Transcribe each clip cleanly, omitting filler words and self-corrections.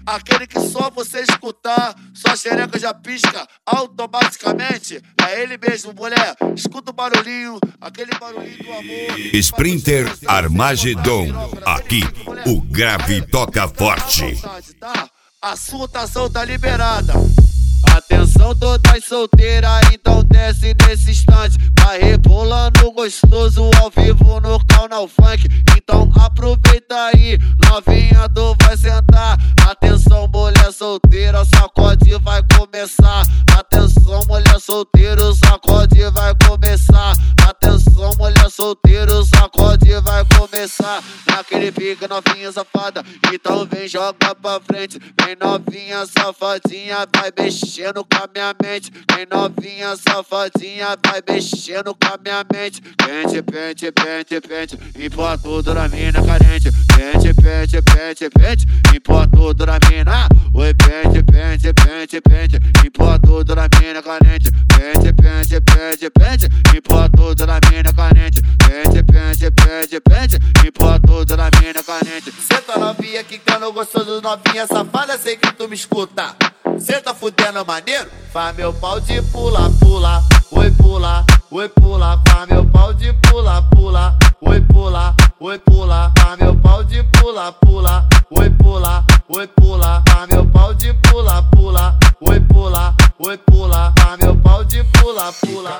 aquele que só você escutar, sua xereca já pisca automaticamente. É ele mesmo, mulher. Escuta o barulhinho, aquele barulhinho do amor. Sprinter Armagedon. Aqui, o grave toca forte. A sua tação tá liberada. Atenção todas solteiras, então desce nesse instante. Vai rebolando gostoso ao vivo no canal funk. Então aproveita aí, novinha tu vai sentar. Atenção mulher solteira, sacode vai começar. Atenção mulher solteira, sacode vai começar. Atenção mulher solteira, sacode vai começar. Naquele pique novinha safada, então vem joga pra frente. Vem novinha safadinha, vai mexendo com a minha mente. Vem novinha safadinha, vai mexendo com a minha mente. Pente, pente, pente, pente, empurra tudo na mina carente. Pente, pente, pente, pente, empurra tudo na mina. Oi, pente, pente, pente, pente, empurra tudo na mina carente. Pente, pente, pente, pente, empurra tudo na mina carente. Pente, pente, pente, pente, empurra tudo na mina carente. Cê tá novinha, quicando gostoso, novinha safada, sei que tu me escuta. Cê tá fudendo maneiro? Faz meu pau de pula, pula. Oi, pula, oi, pula. Faz meu pau de pula, pula. Oi, pula, oi, pula. Faz meu pau de pula, pula. Oi, pula, oi, pula. Faz meu pau de pula, pula. Oi, pula, oi, pula. Faz meu pau de pula, pula.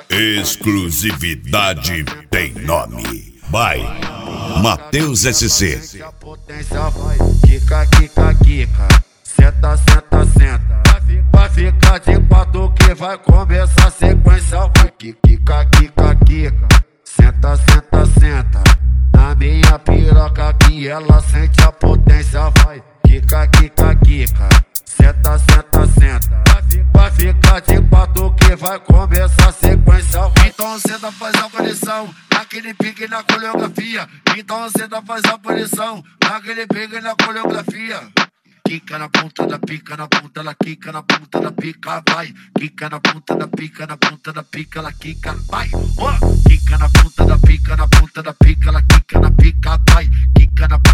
Exclusividade tem nome. Vai, Matheus SC. A potência vai, quica, quica, quica. Senta, senta, senta. Vai ficar de quatro que vai começar a sequência. Vai, quica, quica, quica. Senta, senta, senta. Na minha piroca que ela sente a potência. Vai, quica, quica, quica. Senta, senta, senta. Vai ficar de quatro que vai começar a sequência. Então senta, faz a posição naquele pique na coreografia. Então senta, faz a posição naquele pique na coreografia. Quica na ponta da pica, na ponta ela quica, na ponta da pica, vai. Quica na ponta da pica, na ponta da pica, ela quica, vai. Quica na ponta da pica, na ponta da pica, ela quica na pica, vai. Quica na